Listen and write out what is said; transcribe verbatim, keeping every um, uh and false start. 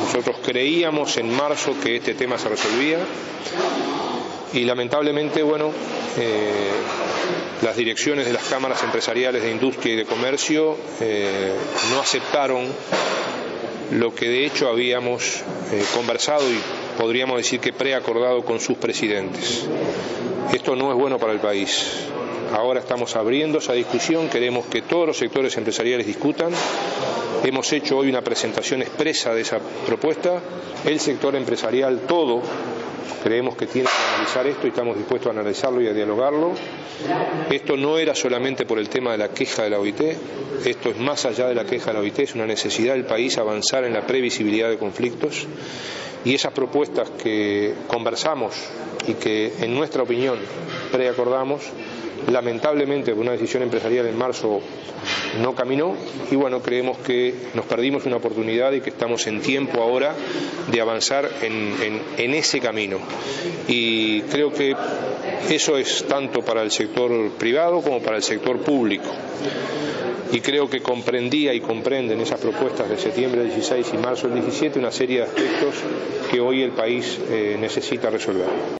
Nosotros creíamos en marzo que este tema se resolvía y lamentablemente, bueno, eh, las direcciones de las cámaras empresariales de industria y de comercio eh, no aceptaron lo que de hecho habíamos eh, conversado y podríamos decir que preacordado con sus presidentes. Esto no es bueno para el país. Ahora estamos abriendo esa discusión, queremos que todos los sectores empresariales discutan. Hemos hecho hoy una presentación expresa de esa propuesta. El sector empresarial todo creemos que tiene que analizar esto y estamos dispuestos a analizarlo y a dialogarlo. Esto no era solamente por el tema de la queja de la O I T, esto es más allá de la queja de la O I T, es una necesidad del país avanzar en la previsibilidad de conflictos y esas propuestas que conversamos y que en nuestra opinión preacordamos, lamentablemente por una decisión empresarial en marzo no caminó y bueno, creemos que nos perdimos una oportunidad y que estamos en tiempo ahora de avanzar en, en, en ese camino y creo que eso es tanto para el sector privado como para el sector público y creo que comprendía y comprenden esas propuestas de septiembre del dieciséis y marzo del diecisiete una serie de aspectos que hoy el país eh, necesita resolver.